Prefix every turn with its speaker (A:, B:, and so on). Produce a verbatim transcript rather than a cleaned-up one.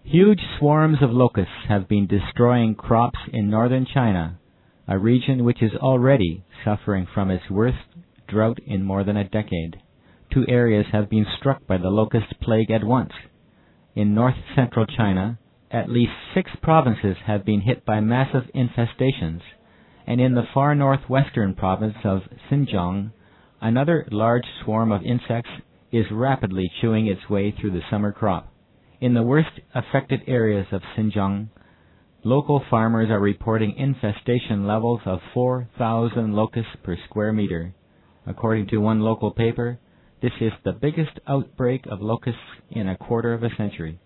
A: Huge swarms of locusts have been destroying crops in northern China, a region which is already suffering from its worst drought in more than a decade. Two areas have been struck by the locust plague at once. In north-central China, at least six provinces have been hit by massive infestations, and in the far northwestern province of Xinjiang, another large swarm of insects is rapidly chewing its way through the summer crop. In the worst affected areas of Xinjiang, local farmers are reporting infestation levels of four thousand locusts per square meter. According to one local paper, this is the biggest outbreak of locusts in a quarter of a century.